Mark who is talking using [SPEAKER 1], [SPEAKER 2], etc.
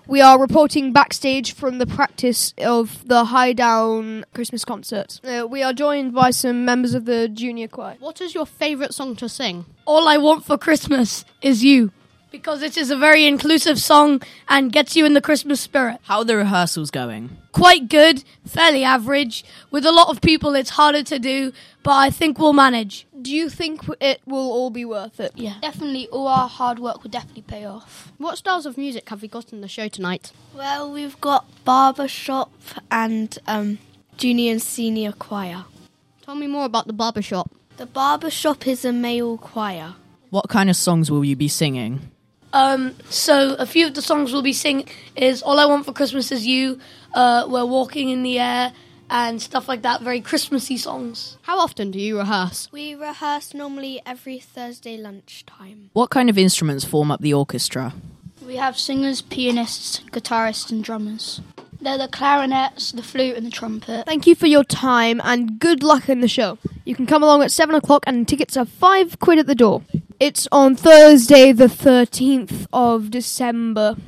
[SPEAKER 1] We are reporting backstage from the practice of the Highdown Christmas concert. We are joined by some members of the junior choir.
[SPEAKER 2] What is your favourite song to sing?
[SPEAKER 3] All I Want for Christmas Is You, because it is a very inclusive song and gets you in the Christmas spirit.
[SPEAKER 4] How are the rehearsals going?
[SPEAKER 3] Quite good, fairly average. With a lot of people, it's harder to do, but I think we'll manage.
[SPEAKER 1] Do you think it will all be worth it?
[SPEAKER 3] Yeah.
[SPEAKER 5] Definitely, all our hard work will definitely pay off.
[SPEAKER 2] What styles of music have we got in the show tonight?
[SPEAKER 6] Well, we've got barbershop and junior and senior choir.
[SPEAKER 2] Tell me more about the barbershop.
[SPEAKER 6] The barbershop is a male choir.
[SPEAKER 4] What kind of songs will you be singing?
[SPEAKER 3] So a few of the songs we'll be singing is All I Want for Christmas Is You, We're Walking in the Air, and stuff like that, very Christmassy songs.
[SPEAKER 2] How often do you rehearse?
[SPEAKER 6] We rehearse normally every Thursday lunchtime.
[SPEAKER 4] What kind of instruments form up the orchestra?
[SPEAKER 5] We have singers, pianists, guitarists and drummers. They're the clarinets, the flute and the trumpet.
[SPEAKER 1] Thank you for your time and good luck in the show. You can come along at 7 o'clock and tickets are £5 at the door. It's on Thursday the 13th of December.